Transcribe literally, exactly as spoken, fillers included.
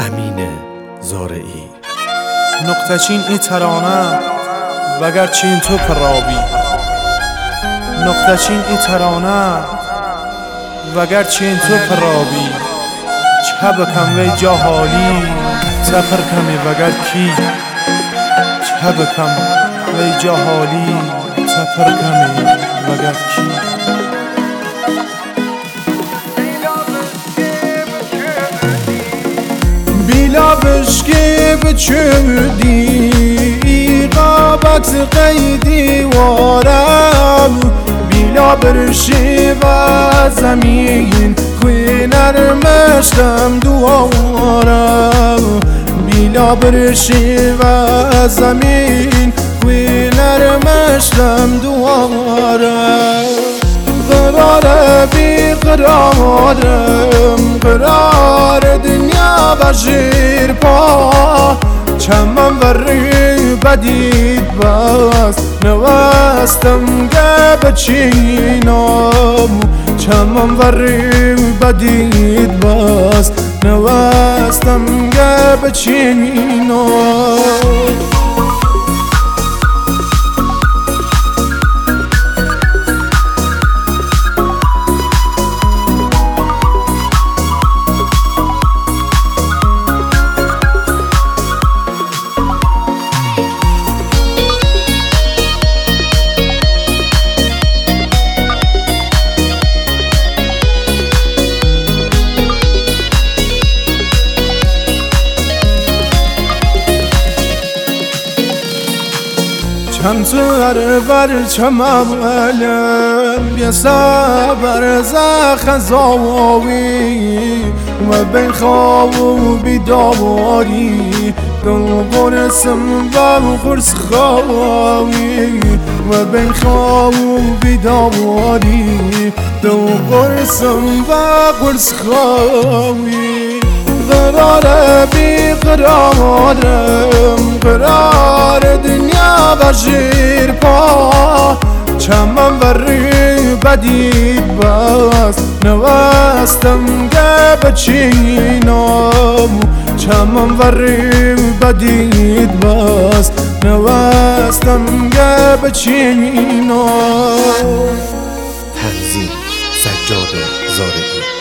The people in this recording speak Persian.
امین زارعی. نقطه چین ای ترانه وگر چین تو پرابی، نقطه چین ای ترانه وگر چین تو پرابی، چه بکم وی جاهالی سفر کمی وگر کی، چه بکم وی جاهالی سفر کمی وگر کی. بیلا بشکی بچودی قابت قیدی وارم، بیلا برشی و زمین خوی نرمشتم دوارم، بیلا برشی و زمین خوی نرمشتم دوارم. قرار بی قرارم قرار دنیا و زیر پا، چمن وری بدید بس نوستم گب چینم، چمن وری بدید بس نوستم گب چینم. چند سر بر چمالم بیا صبر زخ زاوی و بین خواب و بیداری دل قرصم و قرص خواهی، و بین خواب و بیداری دل قرصم و قرص خواهی. قرار بی قرارم قرار دنیا و زیر پا، چمن وری بدید بس نوستم گب چینم، چمن وری بدید بس نوستم گب چینم. تنظیم سجاد زارعی.